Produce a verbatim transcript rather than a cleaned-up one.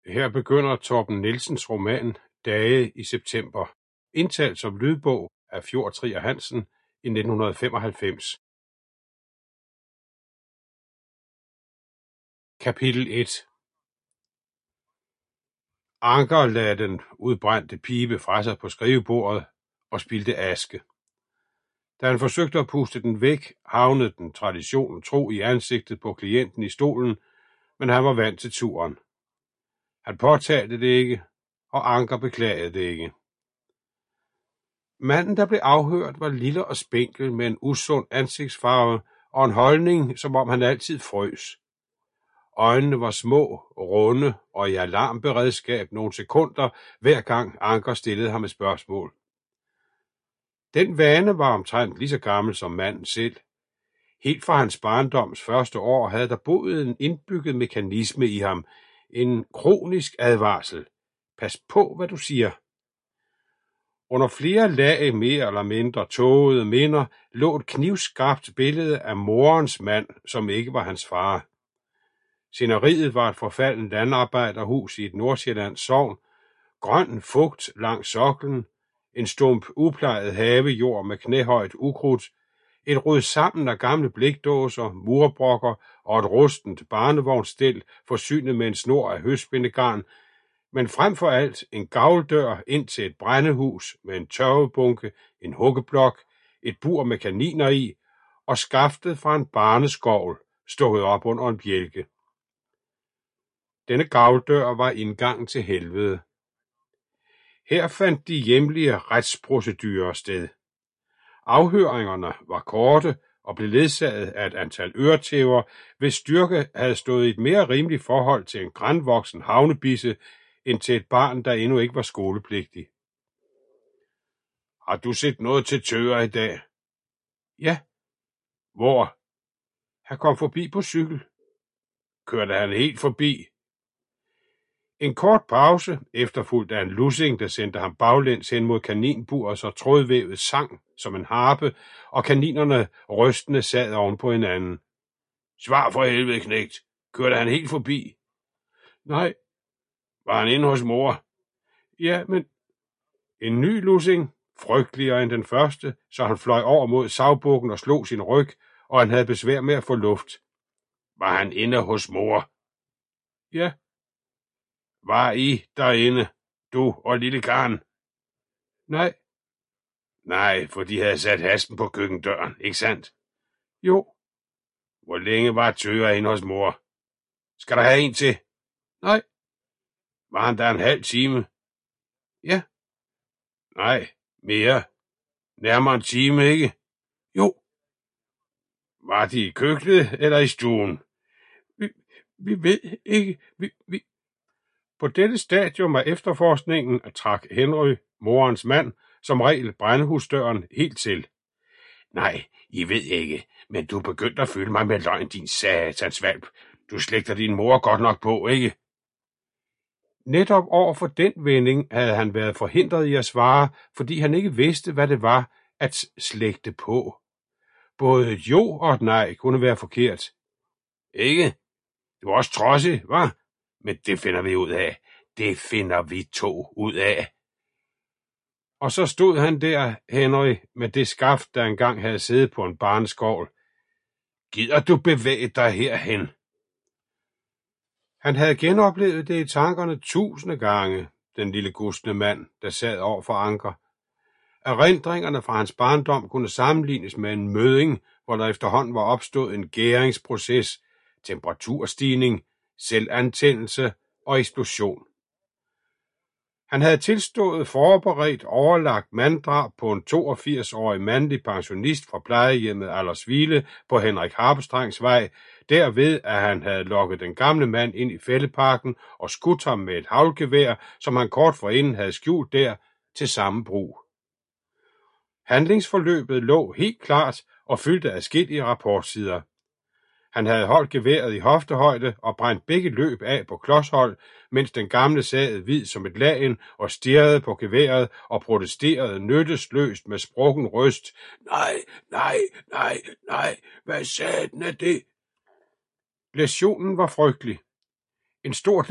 Her begynder Torben Nielsens roman Dage i september, indtalt som lydbog af Fjord Trier Hansen i nitten femoghalvfems. Kapitel et. Anker lagde den udbrændte pibe fra sig på skrivebordet og spildte aske. Da han forsøgte at puste den væk, havnede den traditionen tro i ansigtet på klienten i stolen, men han var vant til turen. Han påtalte det ikke, og Anker beklagede det ikke. Manden, der blev afhørt, var lille og spinkel med en usund ansigtsfarve og en holdning, som om han altid frøs. Øjnene var små, runde og i alarmberedskab nogle sekunder, hver gang Anker stillede ham et spørgsmål. Den vane var omtrent lige så gammel som manden selv. Helt fra hans barndoms første år havde der boet en indbygget mekanisme i ham, en kronisk advarsel. Pas på, hvad du siger. Under flere lag mere eller mindre tågede minder lå et knivskarpt billede af morens mand, som ikke var hans far. Sceneriet var et forfaldent landarbejderhus i et Nordsjællands sogn, grøn fugt langs soklen, en stump uplejet havejord med knæhøjt ukrudt, et rod sammen af gamle blikdåser, murbrokker og et rustent barnevognsstel forsynet med en snor af høstbindegarn, men frem for alt en gavldør ind til et brændehus med en tørvebunke, en huggeblok, et bur med kaniner i og skaftet fra en barneskovl stukket op under en bjælke. Denne gavldør var indgangen til helvede. Her fandt de hjemlige retsprocedurer sted. Afhøringerne var korte og blev ledsaget af et antal øretæver, hvis styrke havde stået i et mere rimeligt forhold til en grandvoksen havnebisse, end til et barn, der endnu ikke var skolepligtig. Har du set noget til Tøger i dag? Ja. Hvor? Han kom forbi på cykel. Kørte han helt forbi? En kort pause, efterfulgt af en lussing, der sendte ham baglæns hen mod kaninburet, så trådvævet sang som en harpe, og kaninerne rystende sad oven på hinanden. Svar for helvede, knægt. Kørte han helt forbi? Nej. Var han inde hos mor? Ja, men... En ny lussing, frygteligere end den første, så han fløj over mod sagbukken og slog sin ryg, og han havde besvær med at få luft. Var han inde hos mor? Ja. Var I derinde, du og lille Karen? Nej. Nej, for de havde sat haspen på køkkendøren, ikke sandt? Jo. Hvor længe var Tøger inde hos mor? Skal der have en til? Nej. Var han der en halv time? Ja. Nej, mere. Nærmere en time, ikke? Jo. Var de i køkkenet eller i stuen? Vi, vi ved ikke. Vi, vi... På dette stadium af efterforskningen trak Henry, morens mand, som regel brændehusdøren helt til. Nej, I ved ikke, men du er begyndt at fylde mig med løgn, din satans valp. Du slægter din mor godt nok på, ikke? Netop over for den vending havde han været forhindret i at svare, fordi han ikke vidste, hvad det var at slægte på. Både et jo og et nej kunne være forkert. Ikke? Du var også trodsig, hva'? Men det finder vi ud af. Det finder vi to ud af. Og så stod han der, Henry, med det skaft, der engang havde siddet på en barneskovl. Gider du bevæge dig herhen? Han havde genoplevet det i tankerne tusinde gange, den lille gustne mand, der sad over for Anker. Erindringerne fra hans barndom kunne sammenlignes med en møding, hvor der efterhånden var opstået en gæringsproces, temperaturstigning, selvantændelse og eksplosion. Han havde tilstået forberedt overlagt manddrab på en toogfirs-årig mandlig pensionist fra plejehjemmet Aldersvile på Henrik Harpestrengs vej, derved at han havde lokket den gamle mand ind i fældeparken og skudt ham med et haglgevær, som han kort forinden havde skjult der til samme brug. Handlingsforløbet lå helt klart og fyldte adskillige rapportsider. Han havde holdt geværet i hoftehøjde og brændt begge løb af på klodshold, mens den gamle sad hvid som et lagen og stirrede på geværet og protesterede nyttesløst med sprukken røst. Nej, nej, nej, nej, hvad satan er det? Læsionen var frygtelig. En stor